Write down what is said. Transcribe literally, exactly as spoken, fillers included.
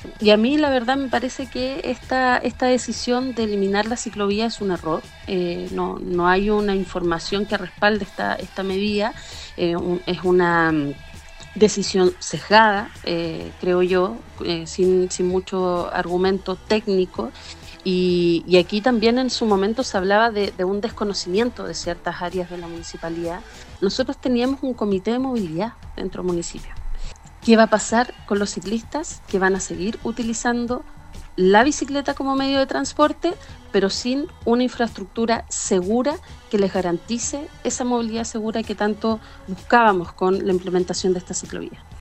Y a mí la verdad me parece que esta, esta decisión de eliminar la ciclovía es un error. Eh, no, no hay una información que respalde esta, esta medida. Eh, un- es una mm, decisión sesgada, eh, creo yo, eh, sin, sin mucho argumento técnico. Y, y aquí también en su momento se hablaba de, de un desconocimiento de ciertas áreas de la municipalidad. Nosotros teníamos un comité de movilidad dentro del municipio. ¿Qué va a pasar con los ciclistas que van a seguir utilizando la bicicleta como medio de transporte, pero sin una infraestructura segura que les garantice esa movilidad segura que tanto buscábamos con la implementación de esta ciclovía?